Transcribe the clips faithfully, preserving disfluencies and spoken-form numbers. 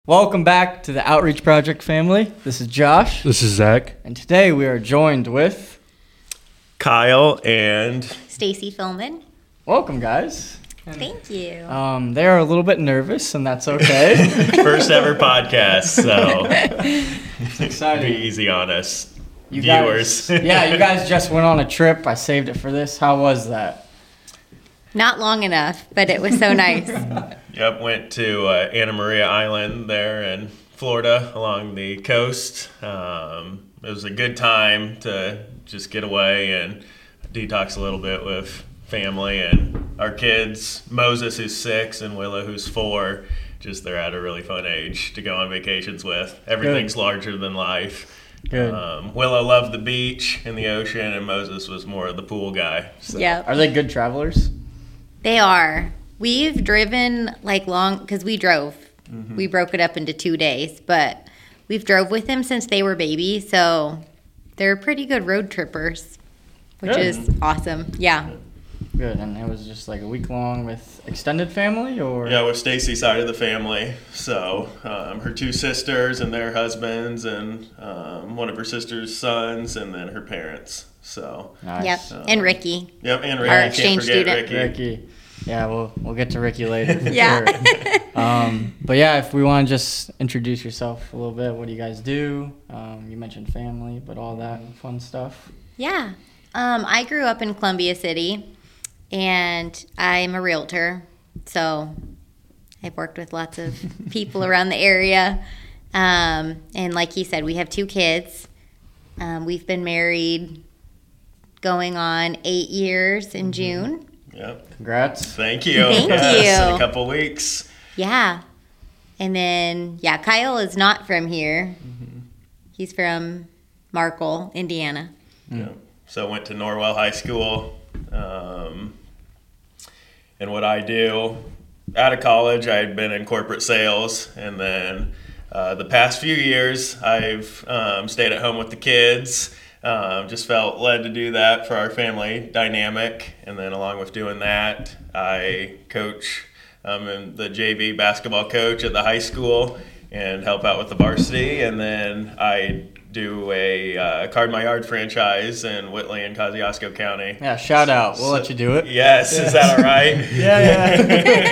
Welcome back to the Outreach Project family. This is Josh. This is Zach. And today we are joined with Kyle and Stacy Philman. Welcome, guys. Thank you. Um, they are a little bit nervous, and that's okay. first ever podcast, so It's exciting. be easy on us, You viewers. Guys, yeah, you guys just went on a trip. I saved it for this. How was that? Not long enough, but it was so nice. Yep, went to uh, Anna Maria Island there in Florida along the coast. Um, it was a good time to just get away and detox a little bit with family and our kids. Moses, who's six, and Willow, who's four. Just they're at a really fun age to go on vacations with. Everything's Good. larger than life. Good. Um, Willow loved the beach and the ocean, and Moses was more of the pool guy. So. Yeah, Are they good travelers? they are. We've driven like long, because we drove. Mm-hmm. We broke it up into two days, but we've drove with them since they were babies, so they're pretty good road trippers, which Good. is awesome. Yeah. Good. And it was just like a week long with extended family, or? Yeah, with Stacy's side of the family. So um, her two sisters and their husbands, and um, one of her sister's sons, and then her parents. So Nice. Yep. So- And Ricky. yep, and Our Ricky. Can't exchange forget student. Ricky. Ricky. Yeah, we'll we'll get to Ricky later. For Yeah. Sure. Um, but yeah, if we want to just introduce yourself a little bit, what do you guys do? Um, you mentioned family, but all that fun stuff. Yeah. Um, I grew up in Columbia City, and I'm a realtor, so I've worked with lots of people around the area. Um, and like he said, we have two kids. Um, we've been married going on eight years in June. Yep. Congrats. Thank you. Thank yes, you. In a couple weeks. Yeah. And then, yeah, Kyle is not from here. He's from Markle, Indiana. Yeah. So I went to Norwell High School. Um, and what I do, out of college, I had been in corporate sales. And then uh, the past few years, I've um, stayed at home with the kids. Um, just felt led to do that for our family dynamic. And then along with doing that, I coach. I'm um, the J V basketball coach at the high school and help out with the varsity. And then I do a uh, Card My Yard franchise in Whitley and Kosciuszko County. Yeah, shout out. We'll So- let you do it. Yes, is that all right? Yeah,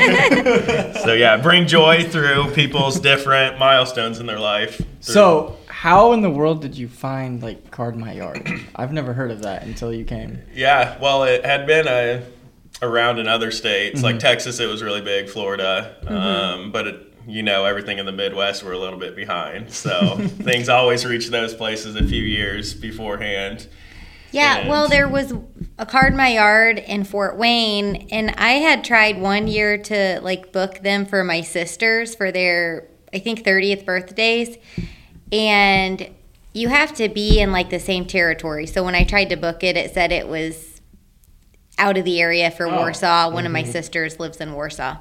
yeah. So yeah, bring joy through people's different milestones in their life. through- So, how in the world did you find like Card My Yard? I've never heard of that until you came. Yeah, well, it had been a, around in other states. Mm-hmm. Like Texas, it was really big, Florida. Um, but, it, you know, everything in the Midwest, we're a little bit behind. So things always reach those places a few years beforehand. Yeah, And- well, there was a Card My Yard in Fort Wayne, and I had tried one year to like book them for my sisters for their, I think, thirtieth birthdays, and you have to be in like the same territory. So when I tried to book it, it said it was out of the area for Oh. Warsaw. One of my sisters lives in Warsaw,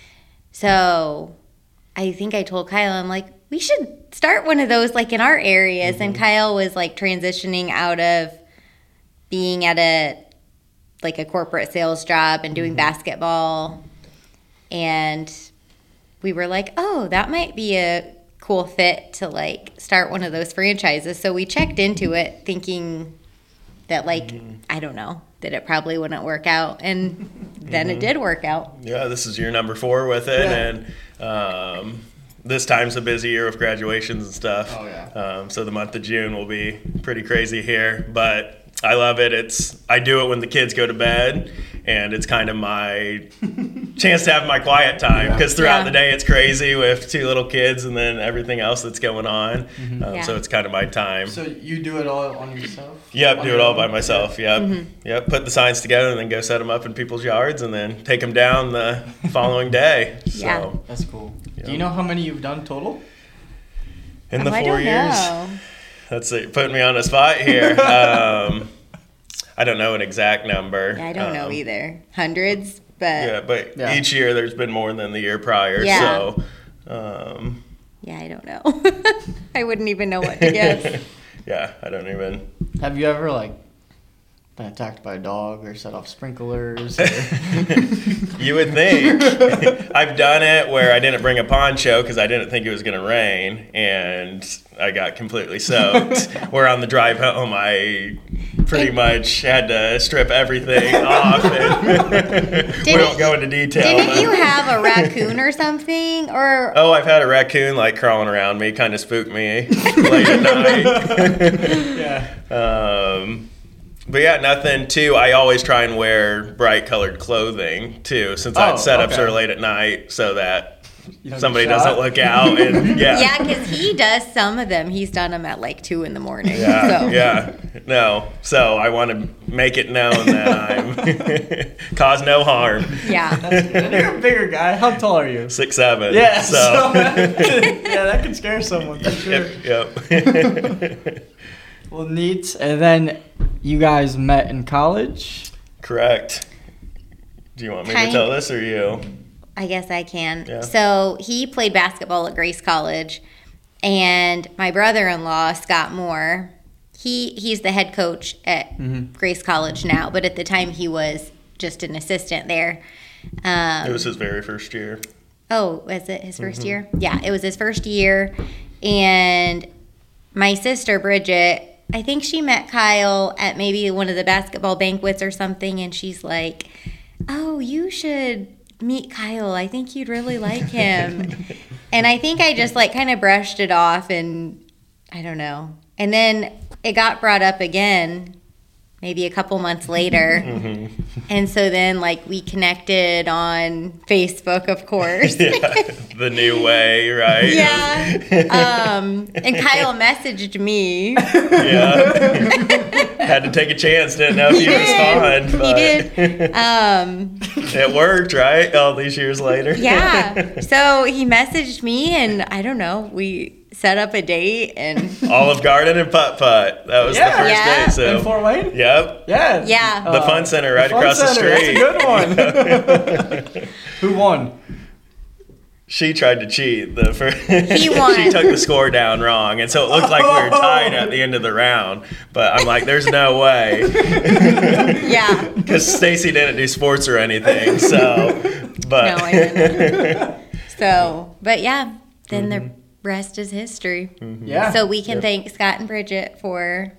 so I think I told Kyle, I'm like, we should start one of those like in our areas, and Kyle was like transitioning out of being at a like a corporate sales job and doing basketball, and we were like, oh, that might be a cool fit to like start one of those franchises. So we checked into it thinking that like I don't know, that it probably wouldn't work out, and then it did work out. Yeah, this is year number four with it, Yeah. and um, this time's a busy year with graduations and stuff. Oh, yeah. Um, so the month of June will be pretty crazy here, but I love it. It's I do it when the kids go to bed, and it's kind of my chance to have my quiet time, because throughout Yeah. the day it's crazy with two little kids and then everything else that's going on. Um, Yeah. So it's kind of my time. So you do it all on yourself? Yep, On do your it all own? by myself. Yep, yep. Put the signs together and then go set them up in people's yards and then take them down the following day. So Yeah. That's cool. Yeah. Do you know how many you've done total? in the Oh, I four don't years, know. that's it. Putting me on the spot here. um, I don't know an exact number. Yeah, I don't know Um, either. Hundreds, but Yeah, yeah, but Yeah. each year there's been more than the year prior. Yeah. So, um, I don't know. I wouldn't even know what to guess. yeah, I don't even. Have you ever like been attacked by a dog or set off sprinklers? You would think. I've done it where I didn't bring a poncho because I didn't think it was going to rain, and I got completely soaked. Where on the drive home, I pretty much had to strip everything off. And we won't go into detail. Didn't but- you have a raccoon or something? Or Oh, I've had a raccoon like crawling around me, kind of spooked me late at night. Yeah. Um, but yeah, nothing too. I always try and wear bright colored clothing too, since Oh, our setups okay. are late at night, so that You don't somebody get shot? doesn't look out. And yeah, yeah, because he does some of them. He's done them at like two in the morning. yeah, so. yeah. No, so I want to make it known that I'm cause no harm. Yeah. And you're a bigger guy. How tall are you? Six seven. Yeah, So. so that could- yeah, that could scare someone for sure. Yep. yep. Well, neat. And then you guys met in college. Correct. Do you want me Kind- to tell this or you? I guess I can. Yeah. So he played basketball at Grace College, and my brother-in-law Scott Moore, he he's the head coach at Mhm. Grace College now, but at the time he was just an assistant there. Um, It was his very first year. Oh, was it his 1st Mm-hmm. year? Yeah, it was his first year. And my sister, Bridget, I think she met Kyle at maybe one of the basketball banquets or something. And she's like, oh, you should meet Kyle. I think you'd really like him. And I think I just like kind of brushed it off and I don't know. And then it got brought up again maybe a couple months later. Mm-hmm. And so then, like, we connected on Facebook, of course. Yeah, the new way, right? Yeah. Um, and Kyle messaged me. Yeah. Had to take a chance, didn't know if He you'd did. respond. He but did. Um, It worked, right? All these years later. yeah. So he messaged me, and I don't know, we set up a date, and Olive Garden and Putt Putt. That was Yeah. the first Yeah. date. So. In Fort Wayne? Yep. Yeah. Yeah. The Fun Center right the Fun across the Center, street. That's a good one. Who won? She tried to cheat. The first, He won. She took the score down wrong, and so it looked like we were tied at the end of the round. But I'm like, there's no way, yeah. because Stacy didn't do sports or anything. So, but No, I didn't. So, but yeah, then the rest is history. Yeah. So we can Yep. thank Scott and Bridget for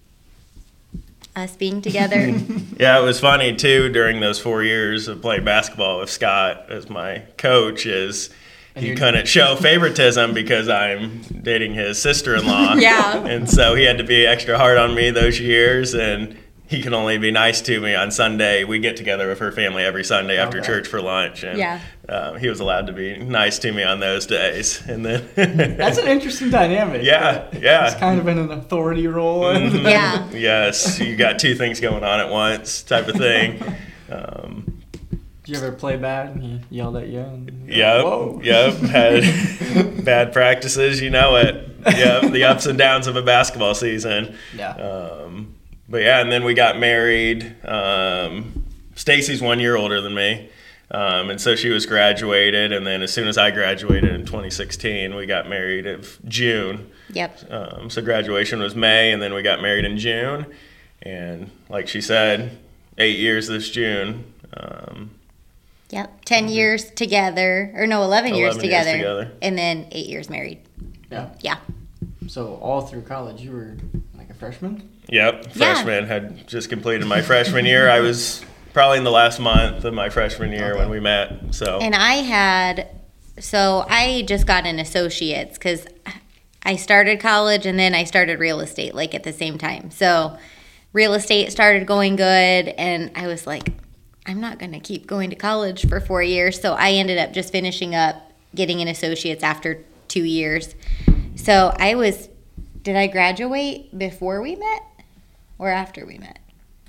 us being together. Yeah, it was funny too during those four years of playing basketball with Scott as my coach. Is And he you- couldn't show favoritism because I'm dating his sister-in-law. Yeah. And so he had to be extra hard on me those years, and he can only be nice to me on Sunday. We get together with her family every Sunday after Okay. church for lunch, and Yeah. uh, he was allowed to be nice to me on those days. And then That's an interesting dynamic. Yeah, yeah. It's kind of in an authority role. and- Mhm. Yeah. Yes, you got two things going on at once, type of thing. Um, Did you ever play bad and he yelled at you? And you're like, Yep. Whoa. Yep. Had bad practices, you know it. Yep. The ups and downs of a basketball season. Yeah. Um, but yeah, and then we got married. Um, Stacy's one year older than me. Um, and so she was graduated. And then as soon as I graduated in twenty sixteen, we got married in June. Yep. Um, so graduation was May, and then we got married in June. And like she said, eight years this June. Um, Yep. Ten years together, or no, eleven, years, eleven years together, together. and then eight years married. Yeah. Yeah. So all through college, you were like a freshman? Yep, Yeah. freshman. Had just completed my freshman year. I was probably in the last month of my freshman year Okay. when we met. So And I had, so I just got an associate's because I started college and then I started real estate like at the same time. So real estate started going good, and I was like, I'm not going to keep going to college for four years. So I ended up just finishing up getting an associate's after two years. So I was, did I graduate before we met or after we met?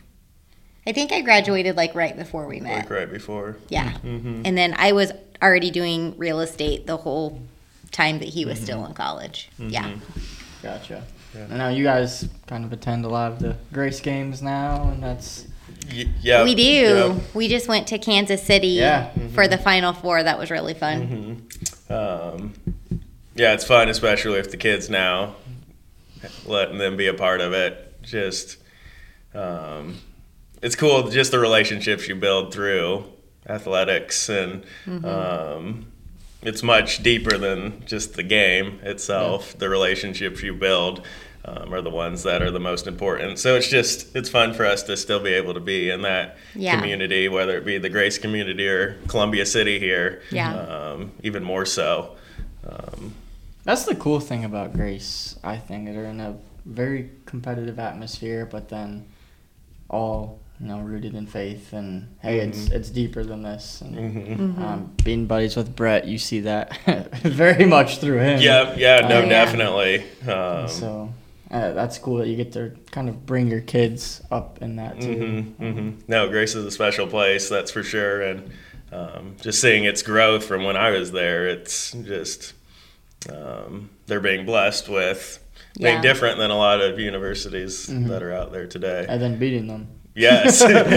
I think I graduated like right before we met. like right before. Yeah. Mhm. And then I was already doing real estate the whole time that he was still in college. Yeah. Gotcha. Yeah. And now you guys kind of attend a lot of the Grace games now, and that's Y- yeah. We do. Yep. We just went to Kansas City Yeah. for the Final Four. That was really fun. Um, yeah, it's fun, especially with the kids now, letting them be a part of it. Just, um, it's cool just the relationships you build through athletics, and Mm-hmm. um, it's much deeper than just the game itself. Yeah. The relationships you build um, are the ones that are the most important. So it's just, it's fun for us to still be able to be in that Yeah. community, whether it be the Grace community or Columbia City here, Yeah. um, even more so. Um, That's the cool thing about Grace, I think. They're in a very competitive atmosphere, but then all, you know, rooted in faith, and hey, it's it's deeper than this. And mhm. Mm-hmm. um, being buddies with Brett, you see that very much through him. Yeah, yeah, no, Oh, yeah. definitely. Um, And so uh, that's cool that you get to kind of bring your kids up in that too. hmm hmm No, Grace is a special place, that's for sure. And um, just seeing its growth from when I was there, it's just um, they're being blessed with being Yeah. different than a lot of universities Mhm. that are out there today. And then beating them. Yes.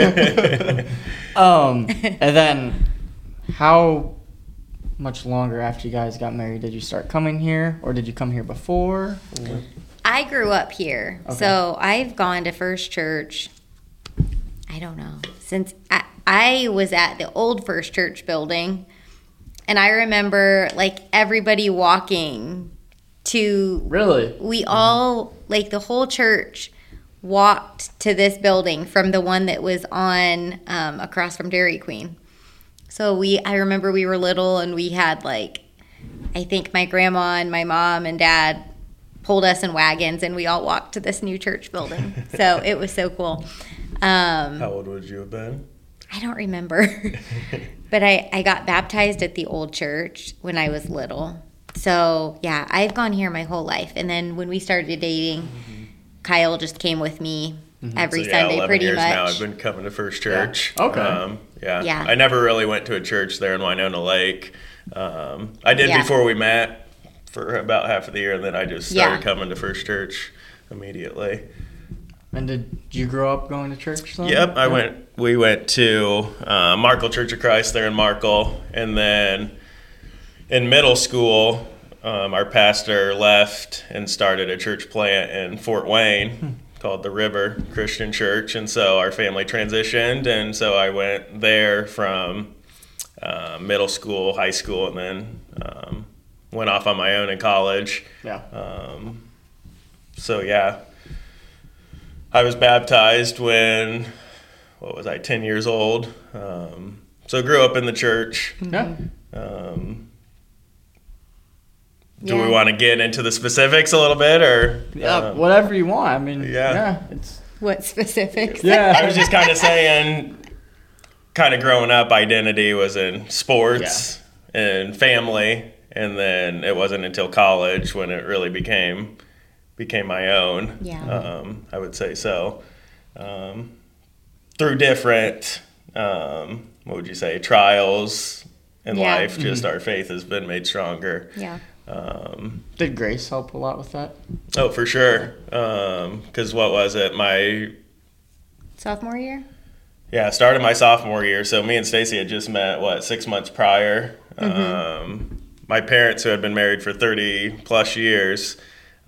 Um, and then how much longer after you guys got married did you start coming here, or did you come here before? Or- I grew up here, Okay. so I've gone to First Church. I don't know since I, I was at the old First Church building, and I remember like everybody walking to. Really? We all like the whole church walked to this building from the one that was on um, across from Dairy Queen. So we, I remember we were little and we had like, I think my grandma and my mom and dad pulled us in wagons and we all walked to this new church building. So it was so cool. Um, How old would you have been? I don't remember, but I, I got baptized at the old church when I was little. So yeah, I've gone here my whole life. And then when we started dating, Kyle just came with me every So, yeah, Sunday eleven pretty years much. now I've been coming to First Church. Yeah. Okay. Um, yeah. Yeah. I never really went to a church there in Winona Lake. Um, I did Yeah. before we met for about half of the year, and then I just started Yeah. coming to First Church immediately. And did you grow up going to church then? Yep, I went. We went to uh, Markle Church of Christ there in Markle, and then in middle school, um, our pastor left and started a church plant in Fort Wayne called the River Christian Church, and so our family transitioned, and so I went there from uh, middle school, high school, and then um, went off on my own in college. Yeah. Um, so yeah, I was baptized when, what was I, ten years old. Um, so grew up in the church. Yeah. Um, do Yeah. we want to get into the specifics a little bit, or? Yeah, um, whatever you want. I mean, yeah. yeah, it's What specifics? yeah. I was just kind of saying, kind of growing up, identity was in sports and family, and then it wasn't until college when it really became became my own. Yeah. Um, I would say so. Um, through different, um, what would you say, trials in Yeah. life, just our faith has been made stronger. Yeah. Um, Did Grace help a lot with that? oh, for sure. Because what was it? My Sophomore year? Yeah, I started my sophomore year. So me and Stacy had just met, what, six months prior. Mm-hmm. Um, my parents, who had been married for thirty plus years,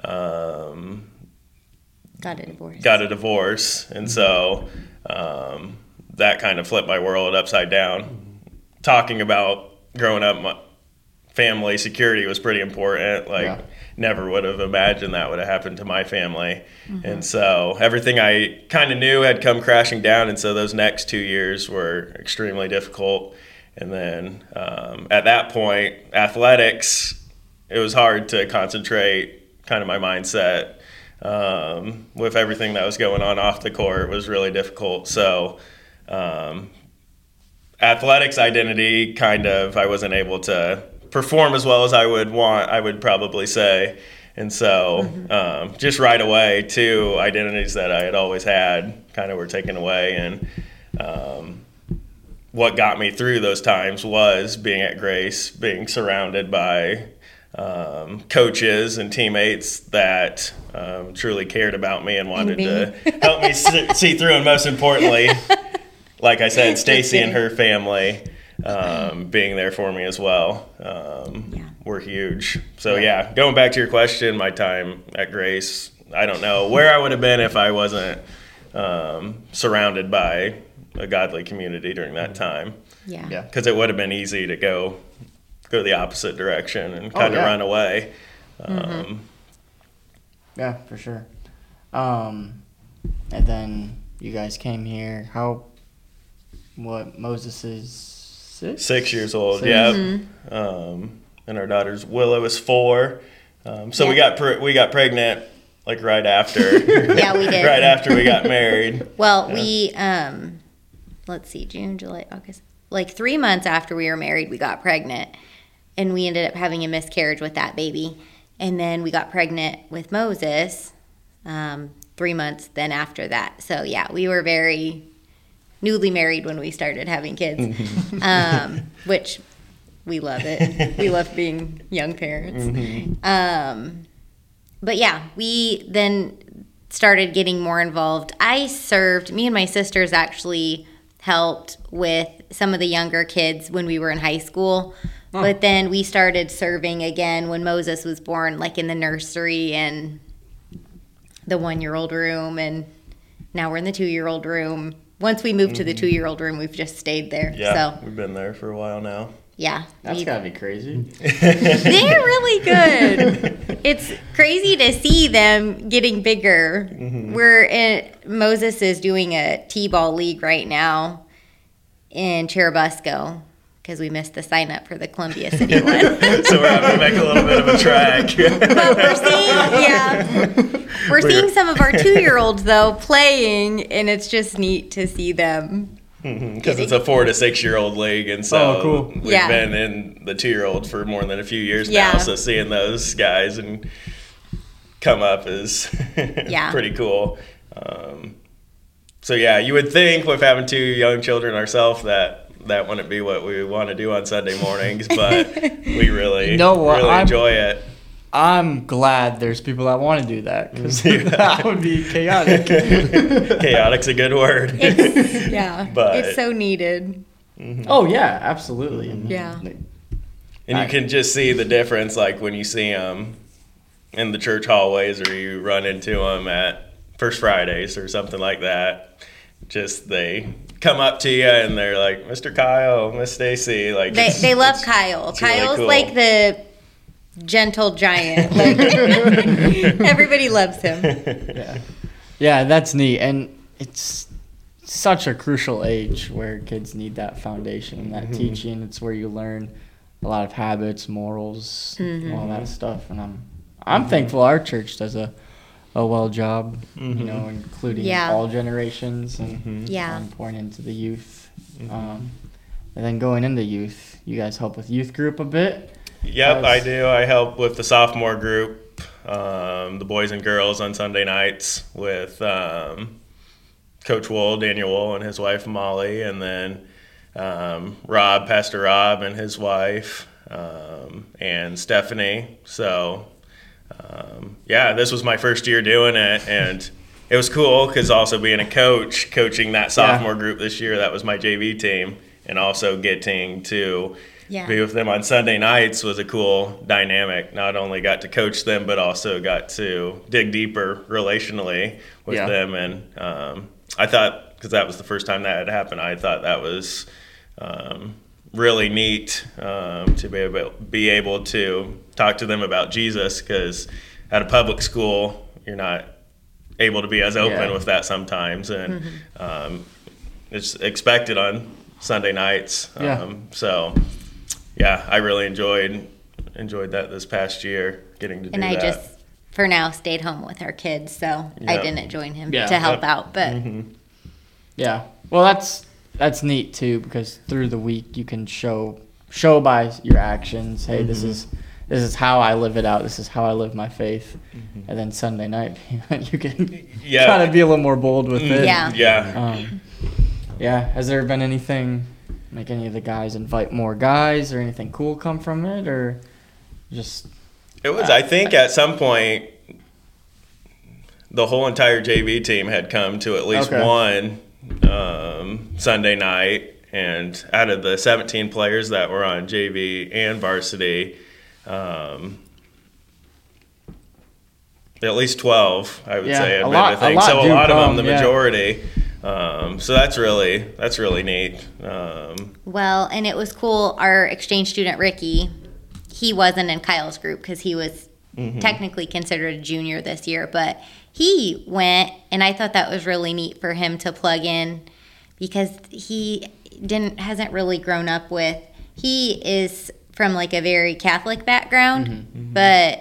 um, Got a divorce. got a divorce. And so um, that kind of flipped my world upside down. Talking about growing up, my family security was pretty important. Like, Yeah. never would have imagined that would have happened to my family. And so everything I kind of knew had come crashing down. And so those next two years were extremely difficult. And then um, at that point, athletics, it was hard to concentrate, kind of my mindset. Um, with everything that was going on off the court, it was really difficult. So um, athletics identity, kind of, I wasn't able to perform as well as I would want, I would probably say. And so um, just right away, two identities that I had always had kind of were taken away. And um, what got me through those times was being at Grace, being surrounded by um, coaches and teammates that um, truly cared about me and wanted me. to help me see, see through. And most importantly, like I said, Stacy and her family um, being there for me as well um, Yeah. were huge. So yeah, going back to your question, my time at Grace, I don't know where I would have been if I wasn't um, surrounded by a godly community during that time. Yeah. Yeah. Because it would have been easy to go go the opposite direction and kind of Oh, yeah. run away. Um, Mm-hmm. Yeah, for sure. Um, and then you guys came here. How? What? Moses is six. Six years old, Six. yeah. Mm-hmm. Um, and our daughter's Willow is four. Um, so we Yeah. got pre- we got pregnant like right after. Yeah, we did. Right after we got married. Well, Yeah. we um, let's see, June, July, August. Like three months after we were married, we got pregnant, and we ended up having a miscarriage with that baby. And then we got pregnant with Moses um, three months then after that. So yeah, we were very newly married when we started having kids, um, which we love it. We love being young parents. Um, but yeah, we then started getting more involved. I served, me and my sisters actually helped with some of the younger kids when we were in high school. Oh. But then we started serving again when Moses was born, like in the nursery and the one-year-old room. And now we're in the two-year-old room. Once we moved to the two-year-old room, we've just stayed there. Yeah, So, we've been there for a while now. yeah. That's we- gotta be crazy. They're really good. It's crazy to see them getting bigger. We're in, Moses is doing a T-ball league right now in Cherubusco because we missed the sign up for the Columbia City one. So we're having to make a little bit of a track. But we're seeing, yeah, we're seeing some of our two-year-olds though playing, and it's just neat to see them. Because it's a four to six year old league, and so Oh, cool. we've Yeah. been in the two year old for more than a few years Yeah. now. So seeing those guys and come up is Yeah. pretty cool. Um, so yeah, you would think with having two young children ourselves that that wouldn't be what we want to do on Sunday mornings, but we really, You know what? really I'm- enjoy it. I'm glad there's people that want to do that because that would be chaotic. Chaotic's a good word. It's, yeah, But- it's so needed. Oh yeah, absolutely. Yeah. And you can just see the difference, like when you see them in the church hallways, or you run into them at First Fridays or something like that. Just they come up to you and they're like, "Mister Kyle, Miss Stacy." Like They it's- they love it's- Kyle. it's really Kyle's cool. like the gentle giant. Like everybody loves him. Yeah. Yeah, that's neat. And it's such a crucial age where kids need that foundation, that teaching. It's where you learn a lot of habits, morals, all that stuff. And I'm I'm thankful our church does a a well job, you know, including Yeah. all generations and Yeah. um, pouring into the youth. Um, and then going into youth, you guys help with youth group a bit. Yep, Guys. I do. I help with the sophomore group, um, the boys and girls on Sunday nights with um, Coach Wool, Daniel Wool, and his wife Molly, and then um, Rob, Pastor Rob, and his wife, um, and Stephanie. So, um, yeah, this was my first year doing it, and it was cool because also being a coach, coaching that sophomore group this year, that was my J V team, and also getting to Yeah. be with them on Sunday nights was a cool dynamic. Not only got to coach them, but also got to dig deeper relationally with Yeah. them. And um, I thought, because that was the first time that had happened, I thought that was um, really neat um, to be able, be able to talk to them about Jesus, because at a public school, you're not able to be as open Yeah. with that sometimes. And um, it's expected on Sunday nights. Yeah. Um, so, yeah, I really enjoyed enjoyed that this past year, getting to And do I that. just, for now, stayed home with our kids, so I Yeah. didn't join him Yeah. to help Yep. out. But Yeah. Well, that's that's neat too, because through the week you can show show by your actions, hey, this is this is how I live it out. This is how I live my faith. And then Sunday night you can Yeah. try to be a little more bold with it. Yeah. Yeah. Um, yeah. Has there been anything, like any of the guys invite more guys, or anything cool come from it, or just It was, I think, at some point, the whole entire J V team had come to at least Okay. one um, Sunday night. And out of the seventeen players that were on J V and varsity, um, at least twelve, I would Yeah, say, a have lot- been the thing. a lot So a do lot of come, them, the yeah. majority. Um, so that's really that's really neat. Um, Well, and it was cool. Our exchange student, Ricky, he wasn't in Kyle's group because he was Mm-hmm. technically considered a junior this year, but he went, and I thought that was really neat for him to plug in because he didn't hasn't really grown up with. He is from like a very Catholic background, Mm-hmm. but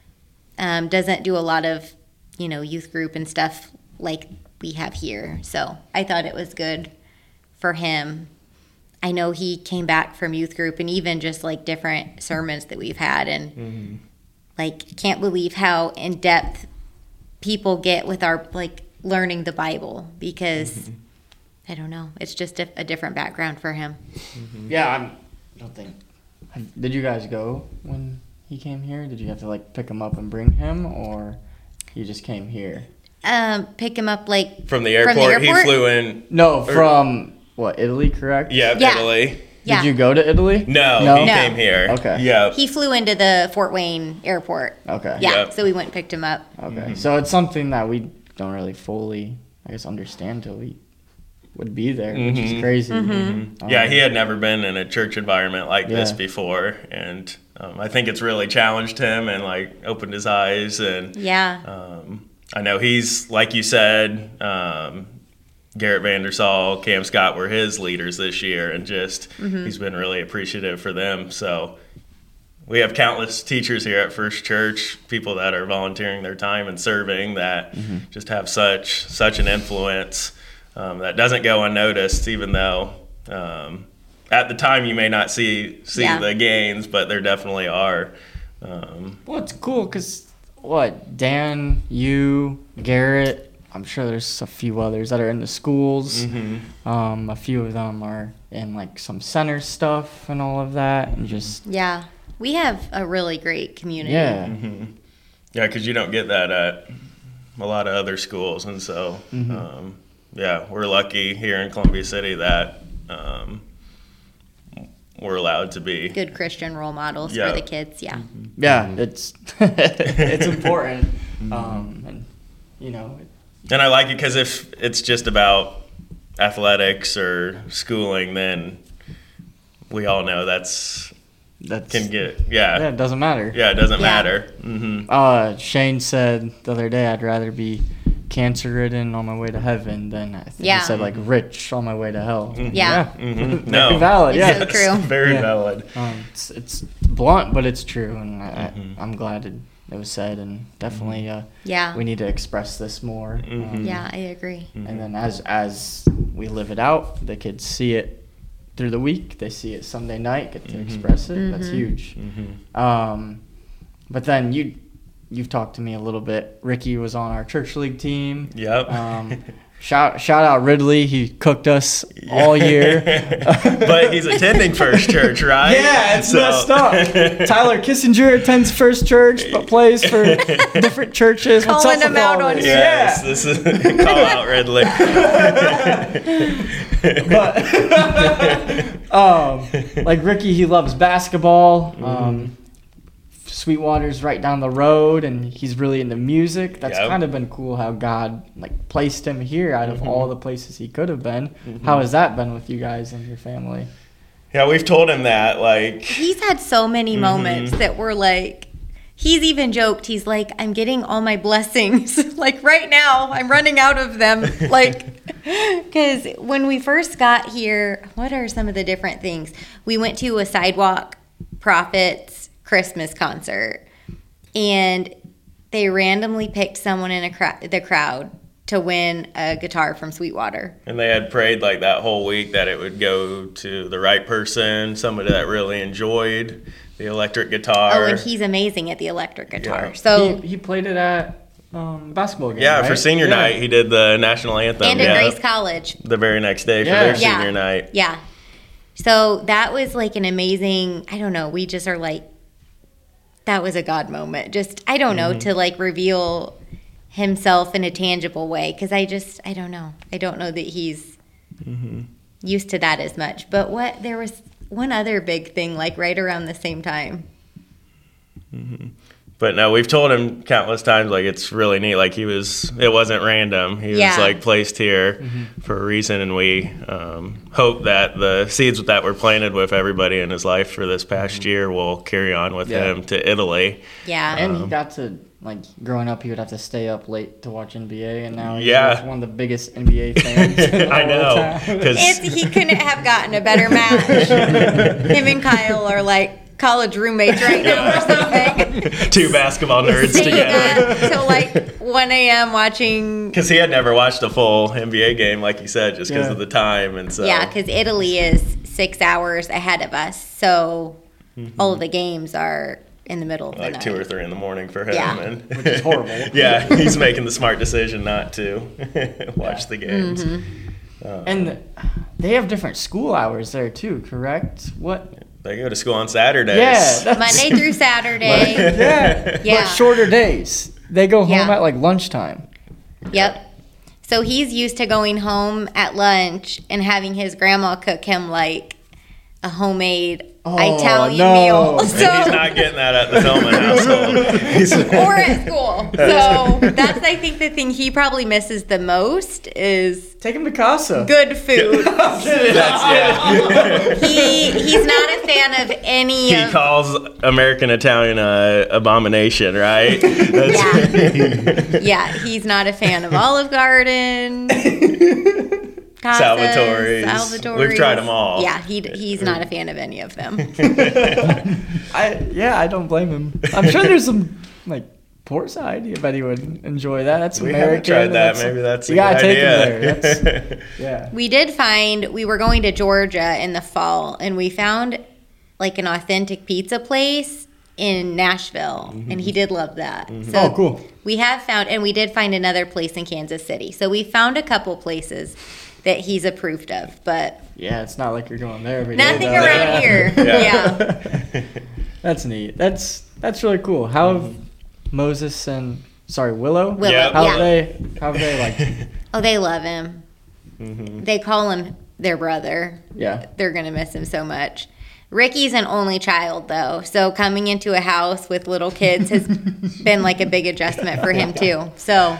um, doesn't do a lot of, you know, youth group and stuff like we have here. So I thought it was good for him. I know he came back from youth group and even just like different sermons that we've had, and Mm-hmm. like can't believe how in depth people get with our like learning the Bible because Mm-hmm. I don't know, it's just a, a different background for him. Yeah, I'm, I don't think. Did you guys go when he came here? Did you have to like pick him up and bring him, or he just came here? Um, pick him up like from the From airport, the airport? he flew in. No, Or- from what, Italy, correct? Yeah, Yeah. Italy. yeah. Did you go to Italy? No, No? he No. came here. Okay. Yeah. He flew into the Fort Wayne airport. Okay. Yeah, Yep. so we went and picked him up. Okay. Mm-hmm. So it's something that we don't really fully, I guess, understand till we would be there, which is Mhm. crazy. Mm-hmm. Um, Yeah, he had never been in a church environment like this Yeah. before, and um, I think it's really challenged him and like opened his eyes. And Yeah. um, I know he's like you said, um, Garrett Vandersall, Cam Scott were his leaders this year, and just Mm-hmm. he's been really appreciative for them. So we have countless teachers here at First Church, people that are volunteering their time and serving that just have such such an influence um, that doesn't go unnoticed, even though um, at the time you may not see see Yeah. the gains, but there definitely are. Um, Well, it's cool because, what, Dan, you, Garrett, I'm sure there's a few others that are in the schools. Mm-hmm. Um, a few of them are in, like, some center stuff and all of that. And just, Yeah. We have a really great community. yeah. Mm-hmm. Yeah, because you don't get that at a lot of other schools, and so Mhm. um, yeah, we're lucky here in Columbia City that um, we're allowed to be. Good Christian role models Yeah. for the kids. Yeah. Yeah, it's it's important. Um, and, you know, And I like it because if it's just about athletics or schooling, then we all know that's that's, can get yeah, yeah it doesn't matter. yeah it doesn't Yeah. matter. Mm-hmm. Uh, Shane said the other day, I'd rather be cancer-ridden on my way to heaven than, I think Yeah. he said, like, rich on my way to hell. Yeah. Mm-hmm. Very No, valid, It's yeah. so true. Very Yeah. valid. Um, it's, it's blunt, but it's true, and I, Mhm. I'm glad it, it was said, and definitely uh, Yeah. we need to express this more. Mhm. Um, Yeah, I agree. And then as as we live it out, the kids see it through the week. They see it Sunday night, get to Mhm. express it. That's Mhm. huge. Mm-hmm. Um, but then you you've talked to me a little bit. Ricky was on our church league team. Yep. Um, shout shout out Ridley. He cooked us all year. But he's attending First Church, right? Yeah, it's So- messed up. Tyler Kissinger attends First Church, but plays for different churches. What's Calling up him with all out on this? Yes, Yeah. this is call out Ridley. But um, like Ricky, he loves basketball. Um, Sweetwater's right down the road, and he's really into music. That's Yep. kind of been cool how God like placed him here out of Mhm. all the places he could have been. Mhm. How has that been with you guys and your family? Yeah, we've told him that. Like, He's had so many Mhm. moments that were like, he's even joked, he's like, I'm getting all my blessings. Like right now, I'm running out of them. Like, because when we first got here, what are some of the different things? We went to a Sidewalk Prophets Christmas concert, and they randomly picked someone in a cra- the crowd to win a guitar from Sweetwater. and they had prayed like that whole week that it would go to the right person, somebody that really enjoyed the electric guitar. Oh, and he's amazing at the electric guitar. Yeah. So he, he played it at um, basketball game. yeah, right? for senior Yeah. night, he did the national anthem. and at yeah, Grace College. the very next day for Yeah. their Yeah. senior night. Yeah. So that was like an amazing, I don't know, we just are like, that was a God moment. Just, I don't know, to like reveal himself in a tangible way. Cause I just, I don't know. I don't know that he's used to that as much. But what, there was one other big thing like right around the same time. but no, we've told him countless times, like, it's really neat. Like, he was, it wasn't random. He Yeah. was, like, placed here mm-hmm. for a reason, and we um, hope that the seeds that were planted with everybody in his life for this past mm-hmm. year will carry on with yeah. him to Italy. Yeah. And um, he got to, like, growing up, he would have to stay up late to watch N B A, and now he's yeah. like one of the biggest N B A fans. I know. It's, he couldn't have gotten a better match. Him and Kyle are like college roommates right now or something. Two basketball nerds Staying together. Till like one a.m. watching. Because he had never watched a full N B A game, like you said, just because Yeah. of the time. And so Yeah, because Italy is six hours ahead of us. So mm-hmm. all of the games are in the middle of the like night. two or three in the morning for him. Yeah. And Which is horrible. yeah, he's making the smart decision not to watch Yeah. the games. Mm-hmm. Um, And they have different school hours there, too, correct? What? They go to school on Saturdays. Yeah. that's- Monday through Saturday. yeah. Yeah. But shorter days. They go home Yeah. at, like, lunchtime. Yep. So he's used to going home at lunch and having his grandma cook him like a homemade Oh, Italian no. meal. And So, he's not getting that at the Tillman household. He's- or at school. So that's, I think, the thing he probably misses the most is Take him to Casa. good food. That's, yeah. He he's not a fan of any He of calls American Italian a abomination, right? That's- Yeah. Yeah, he's not a fan of Olive Garden. Casas, Salvatore's. Salvatore's. We've tried 'em all. Yeah, he he's not a fan of any of them. I yeah, I don't blame him. I'm sure there's some like port side. I bet he would enjoy that. That's we American. haven't tried that. That's- Maybe that's a you gotta good take idea. him there. That's, yeah. We did find we were going to Georgia in the fall, and we found like an authentic pizza place in Nashville, mm-hmm. and he did love that. Mm-hmm. So oh, cool. We have found, and we did find another place in Kansas City. So we found a couple places that he's approved of, but Yeah, it's not like you're going there every day. nothing though. around Yeah. here. Yeah. Yeah. That's neat. That's that's really cool. How have Moses and sorry Willow? Willow, Yeah. How yeah. have they? How have they like? Oh, they love him. Mhm. They call him their brother. Yeah. They're going to miss him so much. Ricky's an only child, though, so coming into a house with little kids has been like a big adjustment for him, too. So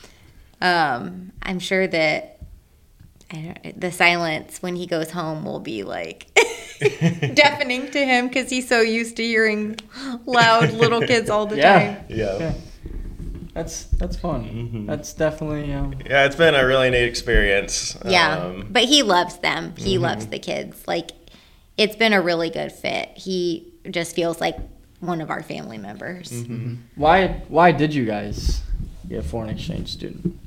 um, I'm sure that I don't, the silence when he goes home will be like deafening to him because he's so used to hearing loud little kids all the Yeah. time. Yeah. Yeah. That's that's fun. Mhm. That's definitely um, Yeah, it's been a really neat experience. Yeah, Um, but he loves them. He Mhm. loves the kids. Like, it's been a really good fit. He just feels like one of our family members. mhm. why why did you guys get a foreign exchange student?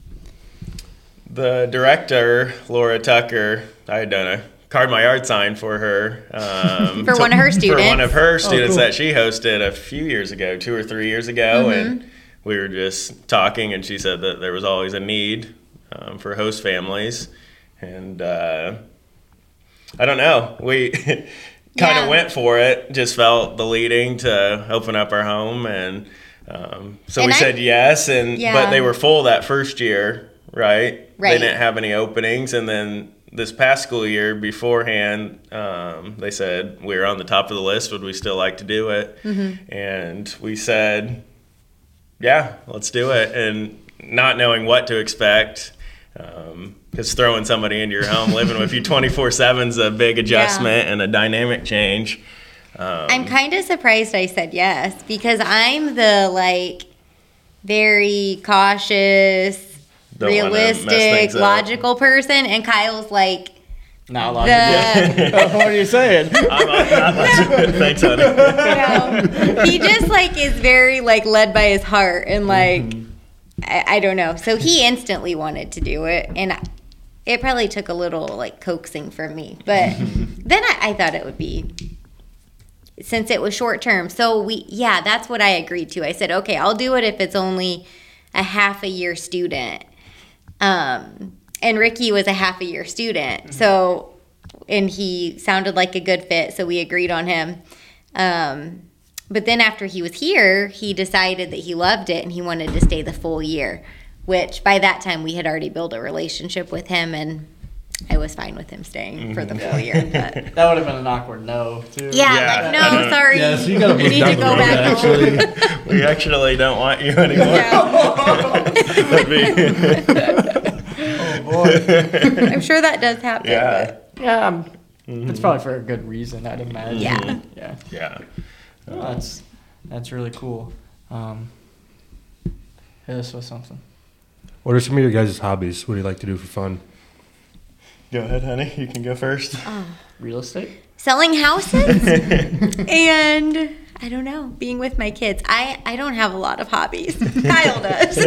The director, Laura Tucker, I had done a card my yard sign for her. Um, For one of her For students. one of her students cool. that she hosted a few years ago, two or three years ago. Mhm. And we were just talking, and she said that there was always a need um, for host families. And uh, I don't know. We kind of Yeah. went for it, just felt the leading to open up our home. And um, so And we I- said yes. And Yeah. But they were full that first year, right? Right. They didn't have any openings. And then this past school year beforehand, um, they said we were on the top of the list. Would we still like to do it? Mm-hmm. And we said, yeah, let's do it. And not knowing what to expect, because throwing somebody into your home, living with you twenty-four seven is a big adjustment and a dynamic change. Um, I'm kind of surprised I said yes because I'm the, like, very cautious, Don't wanna mess realistic, things up. logical person. And Kyle's like, Not The- logical. What are you saying? I'm not, not much. Thanks, honey. you know, he just, like, is very, like, led by his heart and, like, Mm-hmm. I, I don't know. So he instantly wanted to do it. And I, it probably took a little, like, coaxing from me. But then I, I thought it would be, since it was short term. So we, yeah, that's what I agreed to. I said, okay, I'll do it if it's only a half a year student. Um, and Ricky was a half a year student. So, and he sounded like a good fit. So we agreed on him. Um, but then after he was here, he decided that he loved it and he wanted to stay the full year, which by that time we had already built a relationship with him. And I was fine with him staying for the full year. But That would have been an awkward no, too. yeah, Yeah. like, no, sorry. Yeah, so you gotta You move need down to the go road, back actually. home. We actually don't want you anymore. Yeah. That'd be- Oh, boy. I'm sure that does happen. yeah. Yeah, um, it's probably for a good reason, I'd imagine. Yeah. Yeah. Yeah. Oh, that's that's really cool. Um, hit us with something. What are some of your guys' hobbies? What do you like to do for fun? Go ahead, honey. You can go first. Real estate? Selling houses and I don't know, being with my kids. I, I don't have a lot of hobbies. Kyle does.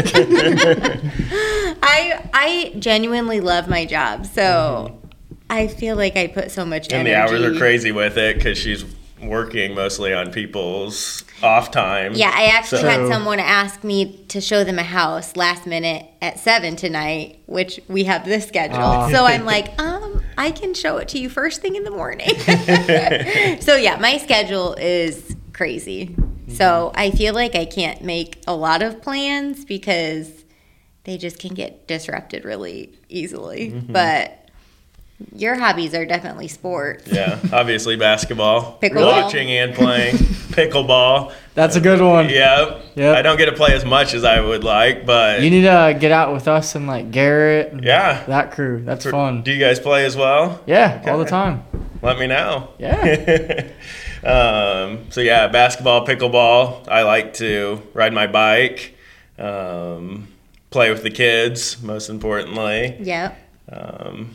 I I genuinely love my job, so I feel like I put so much And energy. the hours are crazy with it because she's working mostly on people's off time. Yeah, I actually So- had someone ask me to show them a house last minute at seven tonight, which we have this scheduled. Ah. So I'm like, um, I can show it to you first thing in the morning. So yeah, my schedule is crazy. So I feel like I can't make a lot of plans because they just can get disrupted really easily. But your hobbies are definitely sports. Yeah, obviously basketball. Pickleball. Watching and playing. Pickleball. That's a good one. Yep. Yep. I don't get to play as much as I would like, but You need to get out with us and like Garrett and Yeah. that crew. That's fun. do you guys play as well? Yeah, all the Okay. time. Let me know. Yeah. um, so yeah, basketball, pickleball. I like to ride my bike, um, play with the kids, most importantly. Yep. Um,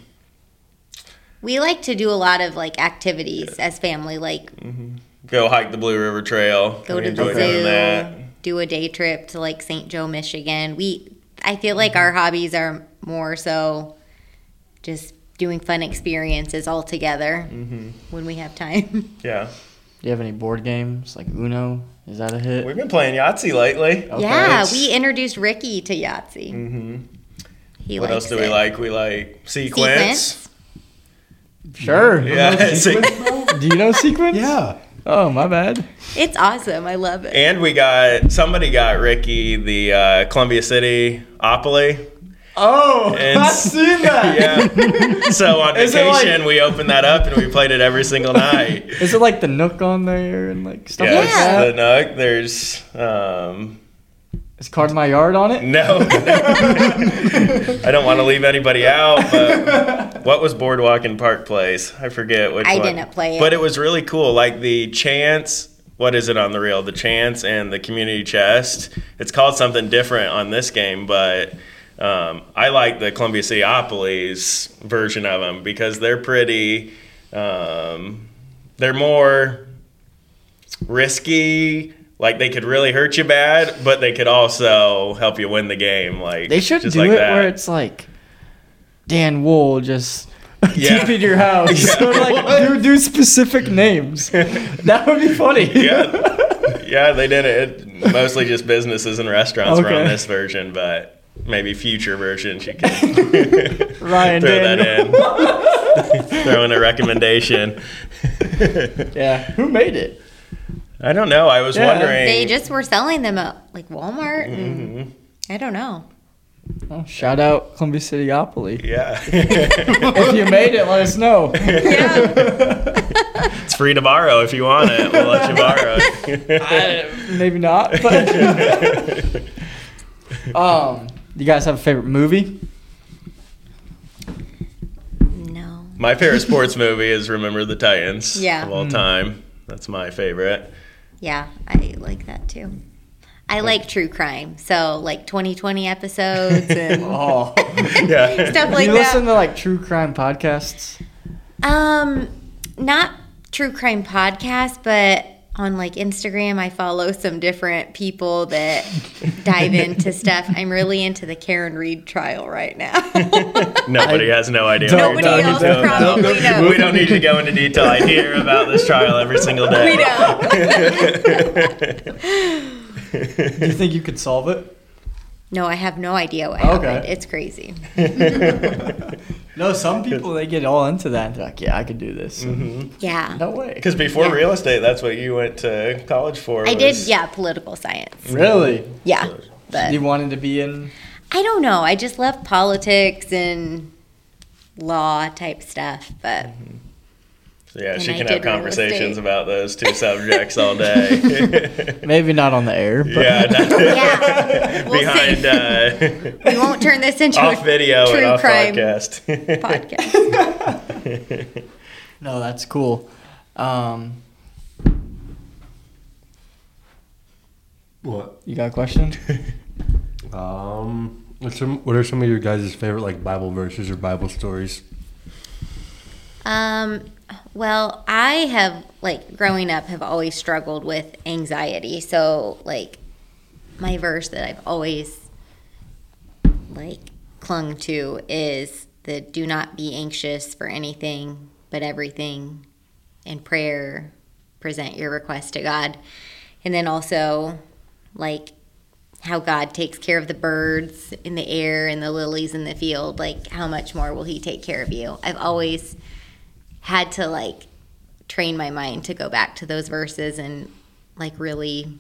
We like to do a lot of like activities as family, like go hike the Blue River Trail. go We to enjoy the doing zoo, that. do a day trip to like Saint Joe, Michigan. We, I feel like our hobbies are more so just doing fun experiences all together when we have time. Yeah. Do you have any board games like Uno? Is that a hit? We've been playing Yahtzee lately. Okay. Yeah, It's- we introduced Ricky to Yahtzee. Mhm. He What likes else do we it. like? We like sequence. Sequence. Sure. Yeah. Do you know Sequence? Yeah. Oh, my bad. It's awesome. I love it. And we got somebody got Ricky the uh, Columbia City Opoly. Oh, And- I've seen that. Yeah. So on Is it like- vacation, we opened that up and we played it every single night. Is it like the Nook on there and like stuff Yeah, like it's that? the Nook. There's um, Is Card My Yard on it? no. I don't want to leave anybody out, but what was Boardwalk in Park Place? I forget which I one. didn't play it. But it was really cool. Like the Chance. What is it on the reel? The Chance and the Community Chest. It's called something different on this game, but um, I like the Columbia City Opoly's version of them because they're pretty. Um, they're more risky. Like they could really hurt you bad, but they could also help you win the game. Like They should just do like it that. where it's like Dan Wool just Yeah. deep in your house. So like do, do specific names. That would be funny. yeah, yeah, they did it. It- Mostly just businesses and restaurants were on Okay. this version, but maybe future versions you can Ryan throw Daniel. that in. Throw in a recommendation. Yeah. Who made it? I don't know. I was Yeah. wondering. They just were selling them at like Walmart. And Mm-hmm. I don't know. Oh, shout out Columbia City Opoly. Yeah, If you made it, let us know. Yeah. it's free to borrow if you want it. We'll let you borrow it. I, maybe not, but um, you guys have a favorite movie? No. My favorite sports movie is Remember the Titans Yeah. of all time. That's my favorite. Yeah, I like that too. I like true crime, so like twenty twenty episodes and Oh, Yeah. stuff do like you that. listen to like true crime podcasts? Um, not true crime podcast, but on like Instagram, I follow some different people that dive into stuff. I'm really into the Karen Reed trial right now. Nobody has no idea. Don't- what Nobody you're else talking about. probably knows. We don't need to go into detail. I hear about this trial every single day. We don't. Do you think you could solve it? No, I have no idea what Okay. happened. It's crazy. No, some people they get all into that and they're like, yeah, I could do this. Yeah. No way. Because before Yeah. real estate, that's what you went to college for. I did, was- yeah, political science. Really? Yeah. But You wanted to be in? I don't know. I just love politics and law type stuff, but So yeah, And she I can did have real conversations estate. about those two subjects all day. Maybe not on the air, but yeah, not- yeah, we'll behind see. uh, We won't turn this into off a video true and off crime podcast. podcast. no, that's cool. Um, What? you got a question? Um, what's some, what are some of your guys' favorite like Bible verses or Bible stories? Um, well, I have, like, growing up, have always struggled with anxiety. So, like, my verse that I've always, like, clung to is the do not be anxious for anything, but everything in prayer, present your request to God. And then also, like, how God takes care of the birds in the air and the lilies in the field. Like, how much more will he take care of you? I've always had to, like, train my mind to go back to those verses and, like, really,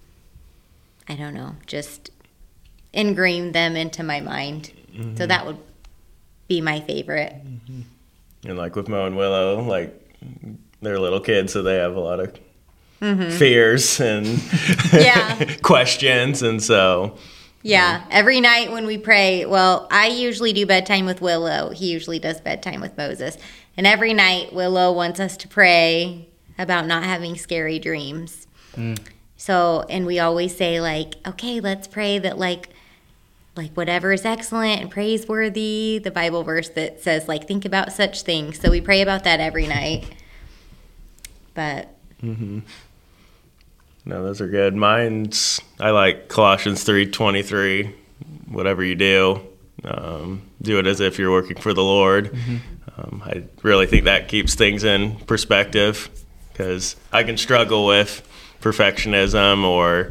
I don't know, just ingrain them into my mind. Mm-hmm. So that would be my favorite. Mm-hmm. And like with Mo and Willow, like they're little kids, so they have a lot of Mm-hmm. fears and Yeah. questions, and so Yeah, every night when we pray, well, I usually do bedtime with Willow. He usually does bedtime with Moses. And every night, Willow wants us to pray about not having scary dreams. Mm. So, and we always say, like, okay, let's pray that, like, like whatever is excellent and praiseworthy, the Bible verse that says, like, think about such things. So we pray about that every night. But mm-hmm. No, those are good. Mine's, I like Colossians three twenty-three. Whatever you do, um, do it as if you're working for the Lord. Mm-hmm. Um, I really think that keeps things in perspective, because I can struggle with perfectionism or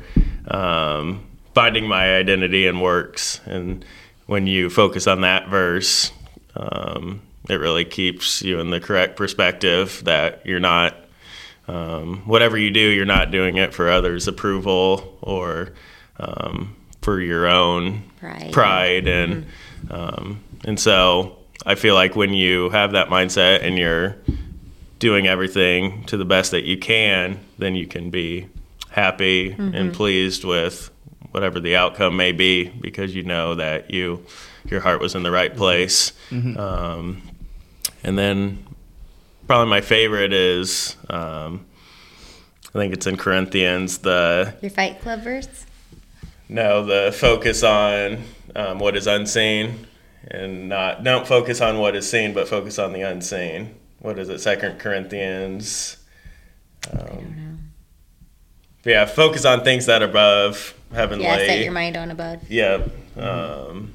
um, finding my identity in works. And when you focus on that verse, um, it really keeps you in the correct perspective that you're not, um, whatever you do, you're not doing it for others' approval or um, for your own pride. pride. And, Mm-hmm. um, and so I feel like when you have that mindset and you're doing everything to the best that you can, then you can be happy Mm-hmm. and pleased with whatever the outcome may be, because you know that you your heart was in the right place. Mm-hmm. Um, and then probably my favorite is, um, I think it's in Corinthians, the Your Fight Club verse? no, the focus on um, what is unseen, and not don't focus on what is seen, but focus on the unseen. What is it? Second Corinthians. Um, I don't know. Yeah, focus on things that are above, heavenly. Yeah, set your mind on above. Yep. Um,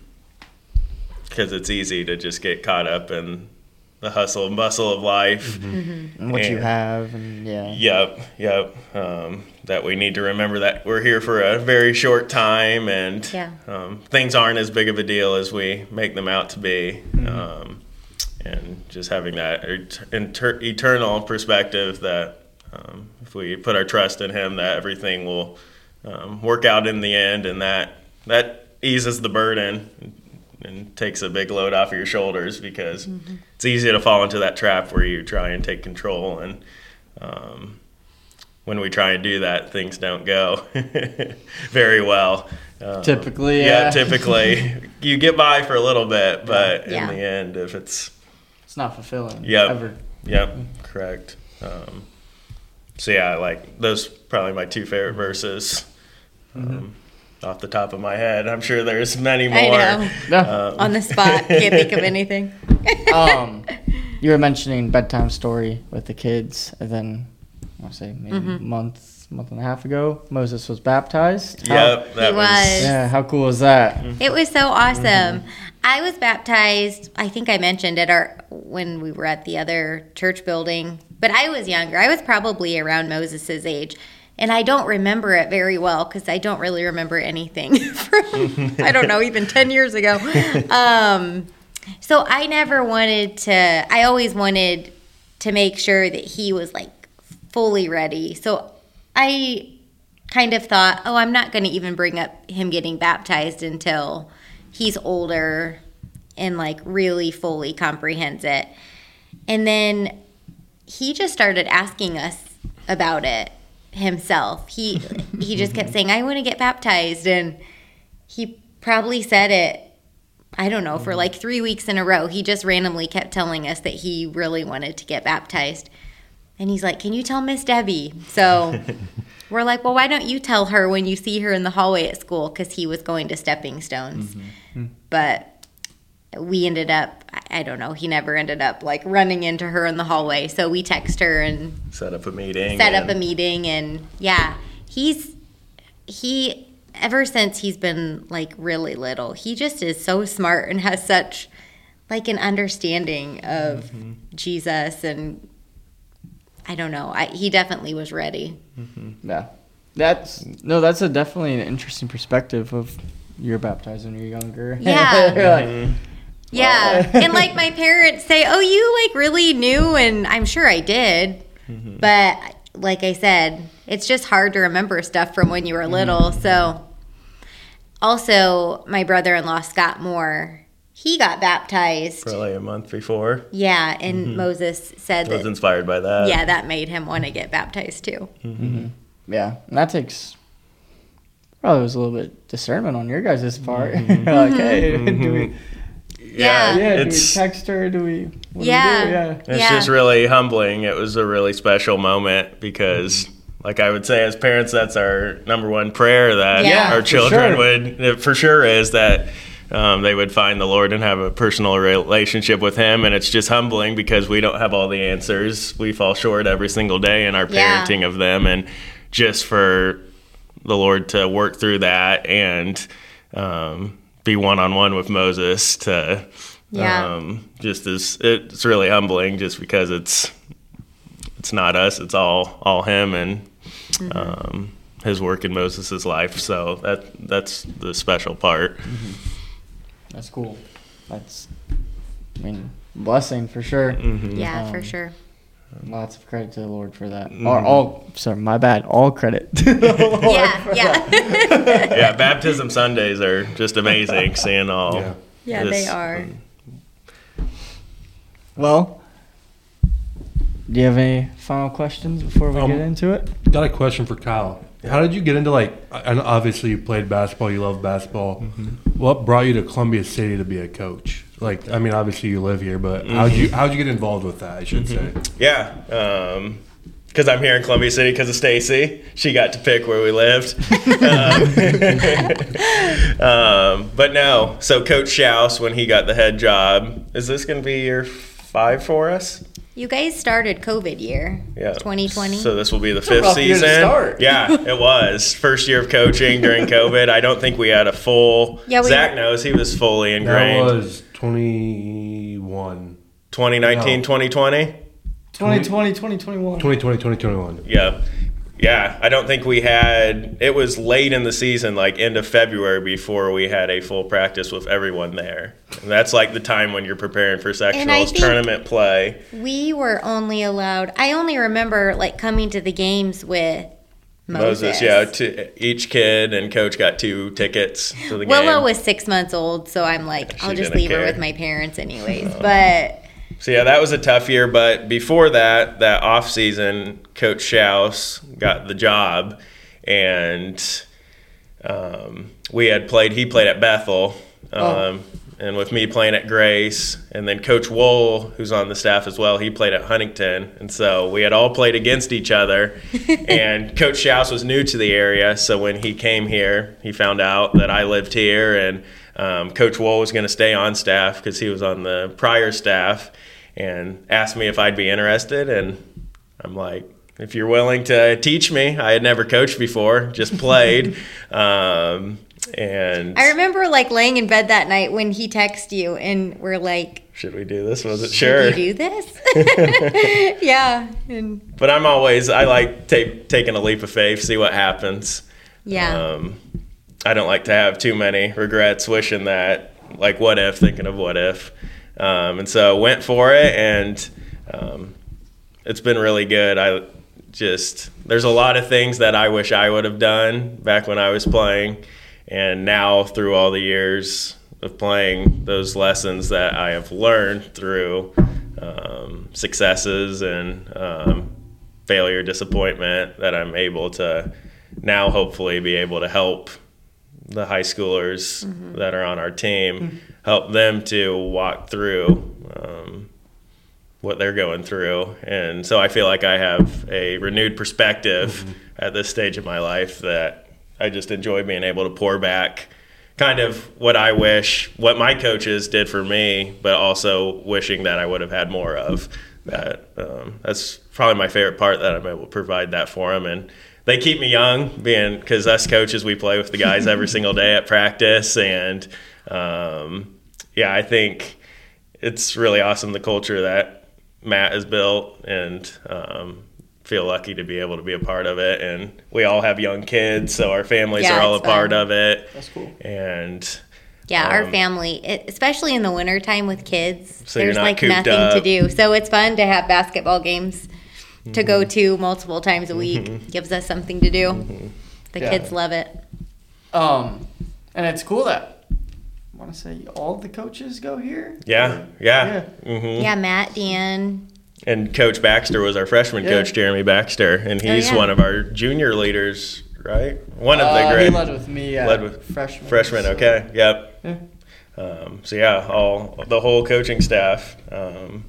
because it's easy to just get caught up in the hustle and bustle of life. Mm-hmm. And what you And- have, and yeah. Yep, yep. Um, that we need to remember that we're here for a very short time, and Yeah. um, things aren't as big of a deal as we make them out to be. Um, and just having that et- inter- eternal perspective that um, if we put our trust in Him, that everything will um, work out in the end, and that that eases the burden and takes a big load off of your shoulders, because Mm-hmm. it's easy to fall into that trap where you try and take control, and um, when we try and do that, things don't go very well. Um, Typically, yeah, yeah. typically you get by for a little bit, but Yeah. in the end, if it's It's not fulfilling. Yep. Ever. yep, correct. Um, so yeah, like those probably my two favorite verses. Um, off the top of my head, I'm sure there's many more. I know. Yeah. Um, On the spot, can't think of anything. um, you were mentioning bedtime story with the kids, and then I want to say maybe Mm-hmm. a month, month and a half ago, Moses was baptized. How- Yep, that He was. was. Yeah, how cool was that? It was so awesome. I was baptized, I think I mentioned at our when we were at the other church building, but I was younger. I was probably around Moses's age. And I don't remember it very well because I don't really remember anything from, I don't know, even ten years ago. Um, so I never wanted to, I always wanted to make sure that he was like fully ready. So I kind of thought, oh, I'm not going to even bring up him getting baptized until he's older and like really fully comprehends it. And then he just started asking us about it himself. He he just kept saying, I want to get baptized. And he probably said it, I don't know, for like three weeks in a row. He just randomly kept telling us that he really wanted to get baptized. And he's like, can you tell Miss Debbie? So we're like, well, why don't you tell her when you see her in the hallway at school? Because he was going to Stepping Stones. Mm-hmm. But we ended up, I don't know, he never ended up like running into her in the hallway. So we text her and set up a meeting. Set up a meeting. And yeah, he's, he, ever since he's been like really little, he just is so smart and has such like an understanding of mm-hmm. Jesus. And I don't know, I, he definitely was ready. Mm-hmm. Yeah. That's, no, that's a definitely an interesting perspective of you're baptized when you're younger. Yeah. You're like, mm-hmm. Yeah, and like my parents say, oh, you like really knew, and I'm sure I did. Mm-hmm. But like I said, it's just hard to remember stuff from when you were little. Mm-hmm. So also my brother-in-law, Scott Moore, he got baptized. Probably a month before. Yeah, and mm-hmm. Moses said I was that, inspired by that. Yeah, that made him want to get baptized too. Mm-hmm. Mm-hmm. Yeah, and that takes probably was a little bit discernment on your guys' part. Mm-hmm. Like, hey, mm-hmm. do we... Yeah, yeah. Do it's, we text her? Do we? What yeah, do we do? yeah. It's yeah. just really humbling. It was a really special moment because, like I would say, as parents, that's our number one prayer that Yeah, our children sure. would, it for sure, is that um, they would find the Lord and have a personal relationship with Him. And it's just humbling because we don't have all the answers. We fall short every single day in our Yeah. parenting of them, and just for the Lord to work through that and. Um, be one-on-one with Moses to Yeah. um, just as it's really humbling just because it's it's not us, it's all all him and mm-hmm. um, his work in Moses' life. So that that's the special part. Mm-hmm. That's cool. That's, I mean, blessing for sure. Mm-hmm. Yeah, Um, for sure. Lots of credit to the Lord for that. Mm-hmm. Or all, sorry, my bad. All credit to the Lord. Yeah, yeah. Yeah, baptism Sundays are just amazing, seeing all. Yeah, Yeah, this, they are. um, Well, do you have any final questions before we Um, get into it? Got a question for Kyle. How did you get into, like, and obviously you played basketball, you love basketball. Mm-hmm. What brought you to Columbia City to be a coach? Like, I mean, obviously you live here, but mm-hmm. how'd you how'd you get involved with that, I should mm-hmm. say? Yeah, um, because I'm here in Columbia City because of Stacy. She got to pick where we lived. um, um, but no, so Coach Schaus, when he got the head job, is this going to be year five for us? You guys started COVID year, Yeah, twenty twenty. So this will be the a fifth rough year to season. start. Yeah, it was first year of coaching during COVID. I don't think we had a full. Yeah, we- Zach knows he was fully That ingrained. was twenty-one. twenty nineteen, No. twenty twenty twenty twenty, twenty twenty-one twenty twenty, twenty twenty-one. Yeah. Yeah, I don't think we had, it was late in the season, like end of February, before we had a full practice with everyone there. And that's like the time when you're preparing for And I sectionals, think- tournament play. We were only allowed, I only remember like coming to the games with Moses. Moses, yeah, to, each kid and coach got two tickets to the Willow game. was six months old, so I'm like, She I'll just didn't leave her care. with my parents anyways. But So yeah, that was a tough year. But before that, that off season, Coach Schaus got the job, and um, we had played. He played at Bethel, um, Oh. and with me playing at Grace, and then Coach Wool, who's on the staff as well, he played at Huntington, and so we had all played against each other. And Coach Schaus was new to the area, so when he came here, he found out that I lived here, and um, Coach Wool was going to stay on staff because he was on the prior staff, and asked me if I'd be interested, and I'm like, if you're willing to teach me. I had never coached before, just played. um, and I remember like laying in bed that night when he texted you and we're like, should we do this? Was it should sure? you do this? Yeah. And But I'm always, I like ta- taking a leap of faith, see what happens. yeah. Um, I don't like to have too many regrets wishing that, like what if, thinking of what if. Um, and so went for it, and um, it's been really good. I just, there's a lot of things that I wish I would have done back when I was playing. And now through all the years, of playing, those lessons that I have learned through um, successes and um, failure, disappointment, that I'm able to now hopefully be able to help the high schoolers mm-hmm. that are on our team, mm-hmm. help them to walk through um, what they're going through. And so I feel like I have a renewed perspective mm-hmm. at this stage of my life that I just enjoy being able to pour back kind of what I wish, what my coaches did for me, but also wishing that I would have had more of that. Um, that's probably my favorite part, that I'm able to provide that for them. And they keep me young, being because us coaches, we play with the guys every single day at practice. And um, yeah, I think it's really awesome, the culture that Matt has built, and um, feel lucky to be able to be a part of it. And we all have young kids, so our families yeah, are all a fun. part of it. That's cool. And yeah, um, our family, it, especially in the wintertime with kids, so there's like cooped nothing up. to do. So it's fun to have basketball games mm-hmm. to go to multiple times a week. Mm-hmm. Gives us something to do. Mm-hmm. The yeah. kids love it. Um, and it's cool that I want to say all the coaches go here. Yeah, yeah, yeah. Mm-hmm. Yeah, Matt, Dan. And Coach Baxter was our freshman yeah. coach, Jeremy Baxter, and he's oh, yeah. one of our junior leaders, right? One of uh, the great. He led with me. Uh, led with freshman. Freshman, so. okay, yep. Yeah. Um, so yeah, all the whole coaching staff, um,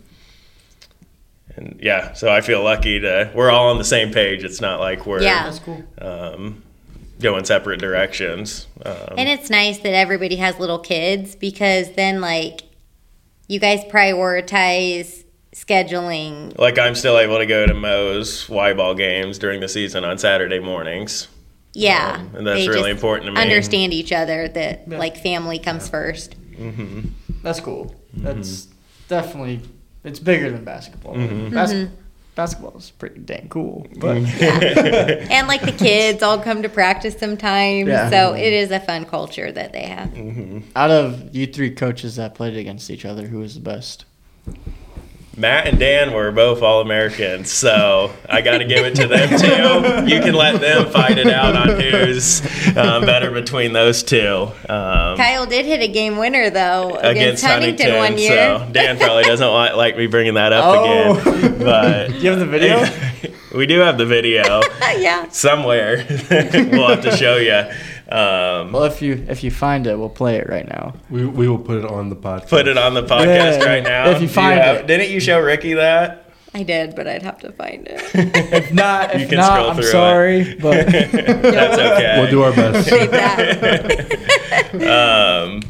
and yeah. So I feel lucky to. We're all on the same page. It's not like we're yeah. That's cool. Um, going separate directions. Um, and it's nice that everybody has little kids, because then like you guys prioritize scheduling. Like I'm still able to go to Mo's Y-ball games during the season on Saturday mornings. Yeah. Um, and that's they really just important to me. Understand each other, that yeah. like family comes yeah. first. Mm-hmm. That's cool. Mm-hmm. That's definitely, it's bigger than basketball. Mm-hmm. Bas- mm-hmm. Basketball is pretty dang cool. But yeah. And like the kids all come to practice sometimes. Yeah. So it is a fun culture that they have. Mm-hmm. Out of you three coaches that played against each other, who was the best? Matt and Dan were both All-Americans, so I got to give it to them too. You can let them fight it out on who's um, better between those two. Um, Kyle did hit a game winner though against, against Huntington, Huntington one year. So Dan probably doesn't want, like me bringing that up Oh. again. But You have the video? we do have the video Yeah. somewhere. We'll have to show you. Um, Well, if you if you find it, we'll play it right now. We we will put it on the podcast. put it on the podcast Yeah, right now. if you Do find have- it. Didn't you show Ricky that? I did, but I'd have to find it. If not, You if can not, scroll I'm through it. sorry, but That's okay. We'll do our best. Save that. Um,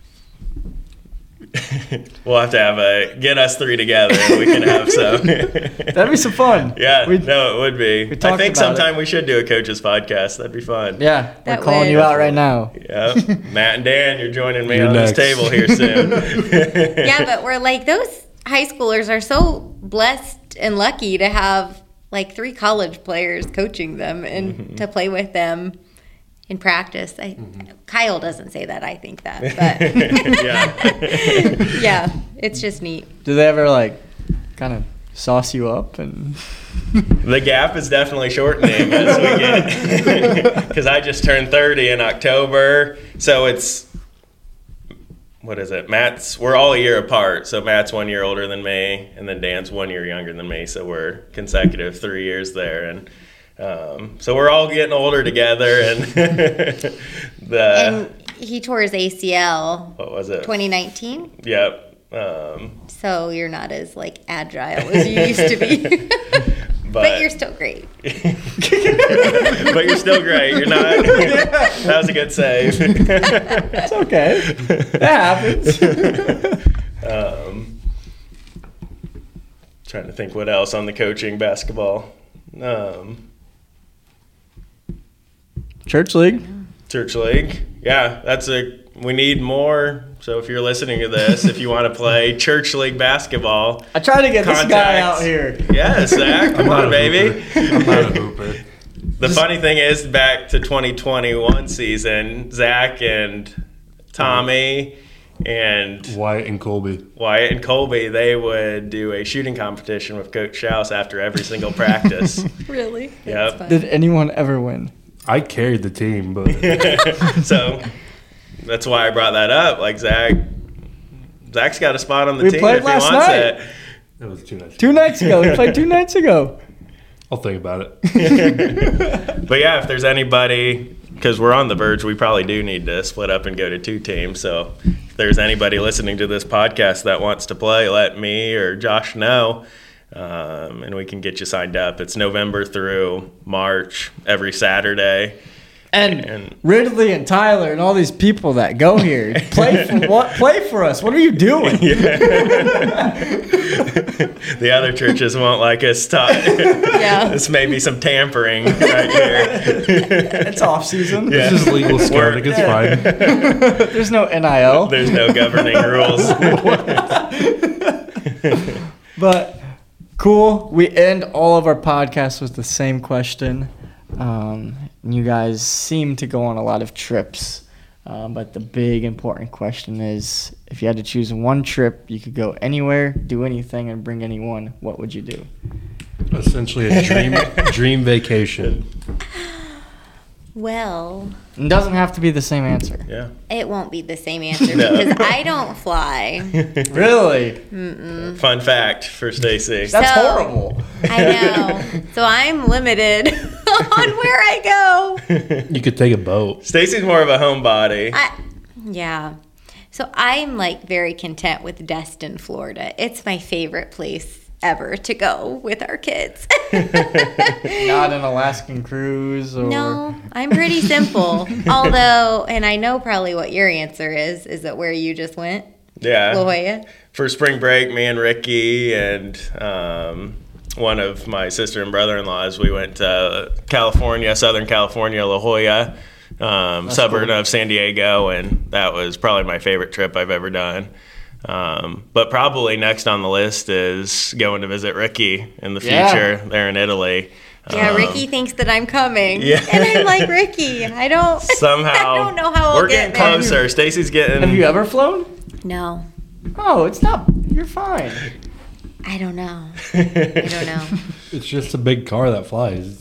we'll have to have a get us three together, and we can have some. that'd be some fun. Yeah, We- no, it would be. we I talked think about sometime we should do a coaches podcast. That'd be fun. Yeah, That we're calling would. you out right now. Yeah, Matt and Dan, you're joining me You're on next. this table here soon. Yeah, but we're like, those high schoolers are so blessed and lucky to have like three college players coaching them and Mm-hmm. to play with them in practice. I, Kyle doesn't say that. I think that, but yeah. yeah, it's just neat. Do they ever like kind of sauce you up and? The gap is definitely shortening as we get, because I just turned thirty in October, so it's what is it? Matt's we're all a year apart, so Matt's one year older than me, and then Dan's one year younger than me, so we're consecutive three years there, and um, so we're all getting older together, and the And he tore his A C L what was it? twenty nineteen. Yep. Um, So you're not as like agile as you used to be. but, But you're still great. but you're still great. You're not. That was a good save. It's okay. That happens. um, trying to think what else on the coaching basketball. Um, Church league. Church league. Yeah, that's a. We need more. So if you're listening to this, if you want to play church league basketball, I tried to get this guy Contact. out here. yeah, Zach, come I'm not on, a baby. hooper. I'm not a hooper. The funny thing is, back to twenty twenty-one season, Zach and Tommy and Wyatt and Colby. Wyatt and Colby, they would do a shooting competition with Coach Schaus after every single practice. Really? Yep. That's fun. Did anyone ever win? I carried the team, but So that's why I brought that up. Like Zach, Zach's got a spot on the We team played if last he wants night. it. That was two nights. Two nights ago. We played two nights ago. I'll think about it. But yeah, if there's anybody, because we're on the verge, we probably do need to split up and go to two teams. So if there's anybody listening to this podcast that wants to play, let me or Josh know, um, and we can get you signed up. It's November through March, every Saturday. And, And- Ridley and Tyler and all these people that go here play for what? Play for us. What are you doing? The other churches won't like us. Ta- Yeah. This may be some tampering right here. It's off season. Yeah. This is legal scouting. It's fine. There's no N I L. There's no governing rules. But cool. We end all of our podcasts with the same question. Um, you guys seem to go on a lot of trips. Um, but the big important question is, if you had to choose one trip, you could go anywhere, do anything, and bring anyone, what would you do? Essentially a dream dream vacation. Well, It doesn't have to be the same answer. Yeah. it won't be the same answer No. because I don't fly. Really? Fun fact for Stacy. That's So- horrible. I know. So I'm limited on where I go. You could take a boat. Stacy's more of a homebody. I, yeah. So I'm like very content with Destin, Florida. It's my favorite place ever to go with our kids. Not an Alaskan cruise or No, I'm pretty simple. Although, and I know probably what your answer is. Is it where you just went? Yeah. La Jolla? For spring break, me and Ricky and um, one of my sister and brother-in-laws, we went to California, Southern California, La Jolla, um, suburb cool. of San Diego, and that was probably my favorite trip I've ever done. Um, but probably next on the list is going to visit Ricky in the Yeah. future there in Italy. Yeah, Um, Ricky thinks that I'm coming. Yeah. And I'm like, Ricky, I don't Somehow, I don't know how I'll we're get getting there. closer. Stacy's getting. Have you ever flown? No. Oh, it's not. You're fine. I don't know. I don't know. It's just a big car that flies.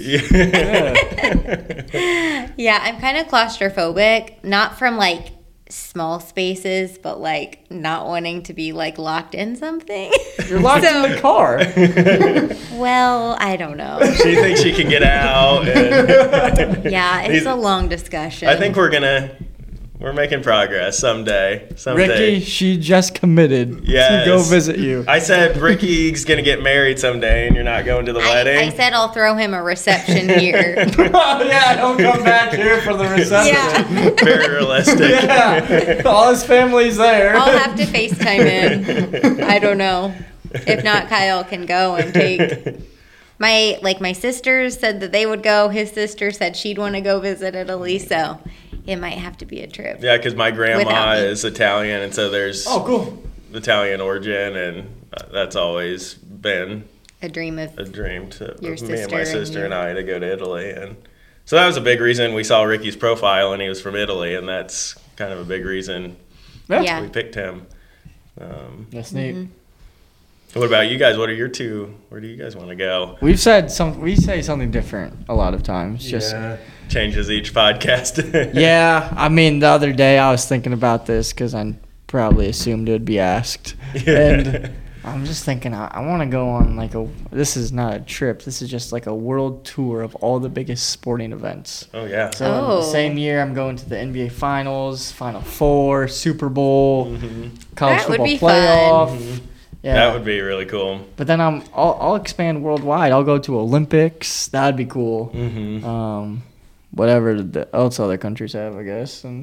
Yeah, I'm kind of claustrophobic, not from like small spaces, but like not wanting to be like locked in something. You're locked So- in the car. Well, I don't know. She thinks she can get out. And Yeah, it's These- a long discussion. I think we're gonna we're making progress someday. Someday. Ricky, she just committed Yes. to go visit you. I said Ricky's gonna get married someday, and you're not going to the I, wedding. I said I'll throw him a reception here. Oh, yeah, don't come back here for the reception. Yeah. Very realistic. Yeah, all his family's there. I'll have to FaceTime in. I don't know. If not, Kyle can go and take. My like my sisters said that they would go. His sister said she'd want to go visit Italy, so it might have to be a trip. Yeah, because my grandma Without me. is Italian, and so there's Oh, cool. Italian origin, and that's always been A dream of a dream to Your of me and sister my and sister you. and I to go to Italy, and so that was a big reason we saw Ricky's profile, and he was from Italy, and that's kind of a big reason Yeah. Yeah. we picked him. Um, That's neat. Mm-hmm. what about you guys? What are your two? Where do you guys want to go? We've said some. We say something different a lot of times. Just Yeah. Changes each podcast. yeah. I mean, the other day I was thinking about this because I probably assumed it would be asked, and I'm just thinking I, I want to go on like a. This is not a trip. This is just like a world tour of all the biggest sporting events. Oh yeah. So in Oh. the same year, I'm going to the N B A Finals, Final Four, Super Bowl, college That would football be fun. playoff. Yeah, That would be really cool. but then I'm I'll, I'll expand worldwide. I'll go to Olympics. That'd be cool. Mm-hmm. Um, whatever the else other countries have, I guess. And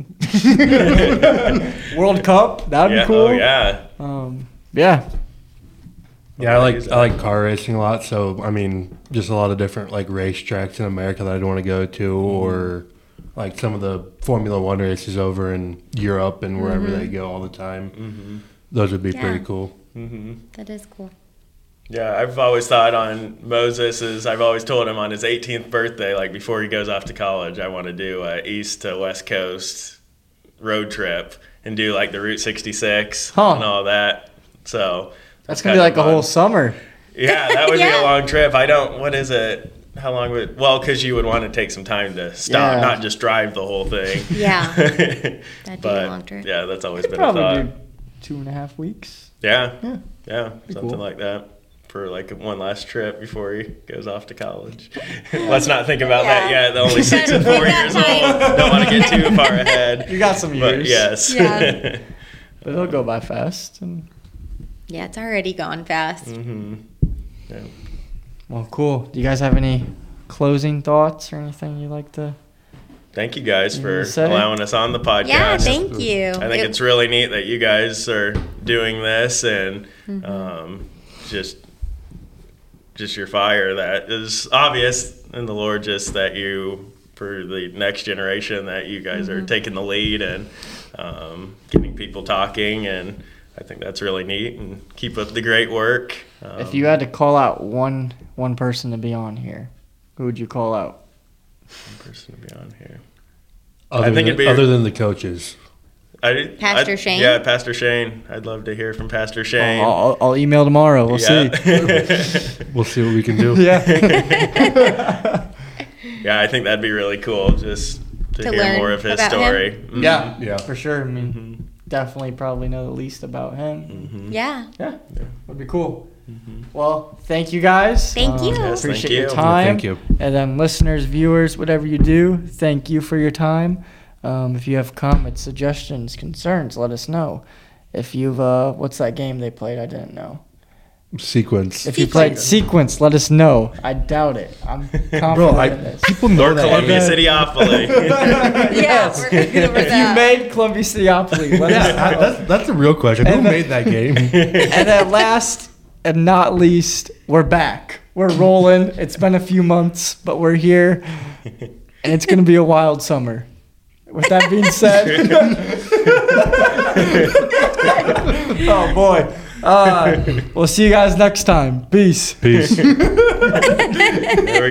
World Cup. That'd Yeah. be cool. Oh yeah. Um, yeah. Yeah, I like I like car racing a lot. So I mean, just a lot of different like racetracks in America that I'd want to go to, or like some of the Formula One races over in Europe and wherever they go all the time. Mm-hmm. Those would be Yeah. pretty cool. Mm-hmm. That is cool. Yeah, I've always thought on Moses is I've always told him on his eighteenth birthday, like before he goes off to college, I want to do a east to west coast road trip and do like the Route sixty-six Huh. and all that. So That's gonna be kind like of a whole fun. summer. Yeah, that would be Yeah. a long trip. I don't. What is it? how long would? Well, because you would want to take some time to stop, Yeah. not just drive the whole thing. Yeah. That'd be but a long trip. yeah, that's always Could been a thought. probably do two and a half weeks. Yeah, Yeah. yeah, something cool. like that for like one last trip before he goes off to college. Let's not think about that Yeah. yet. They're only six and four That years time. old. Don't want to get too far ahead. You got some But years. yes. Yeah. But it'll go by fast. And Yeah, it's already gone fast. hmm Yeah. well, cool. Do you guys have any closing thoughts or anything you'd like to? Thank you guys You for wanna say? allowing us on the podcast. Yeah, thank you. I think It- it's really neat that you guys are doing this and Mm-hmm. um, just just your fire that is obvious in the Lord, just that you for the next generation that you guys Mm-hmm. are taking the lead and um, getting people talking, and I think that's really neat. And keep up the great work. Um, If you had to call out one one person to be on here, who would you call out? one person to be on here. Other I think than, it'd be- other than the coaches. I, Pastor I'd- Shane? Yeah, Pastor Shane. I'd love to hear from Pastor Shane. I'll, I'll, I'll email tomorrow. We'll see. see. We'll see what we can do. Yeah. Yeah, I think that'd be really cool just to, To hear learn more of his about him? story. Mhm. Yeah. Yeah. For sure. I mean, Mhm. definitely probably know the least about him. Mhm. Yeah. Yeah. Would be cool. Well, thank you guys. Thank you. Yes, thank appreciate your you. time. Thank you. And then listeners, viewers, whatever you do, thank you for your time. Um, if you have comments, suggestions, concerns, let us know. If you've, uh, what's that game they played? I didn't know. Sequence. If you played Sequence, let us know. I doubt it. I'm confident Bro, I, in this. people know Or that. Columbia Okay. Cityopoly. Yes. we're good over If that. you made Columbia Cityopoly, let Yeah, us I- know. that's, that's the real question. Who And the- made that game? And at last and not least, we're back. We're rolling. It's been a few months, but we're here. And it's going to be a wild summer. With that being said, oh boy. Uh, we'll see you guys next time. Peace. Peace. There we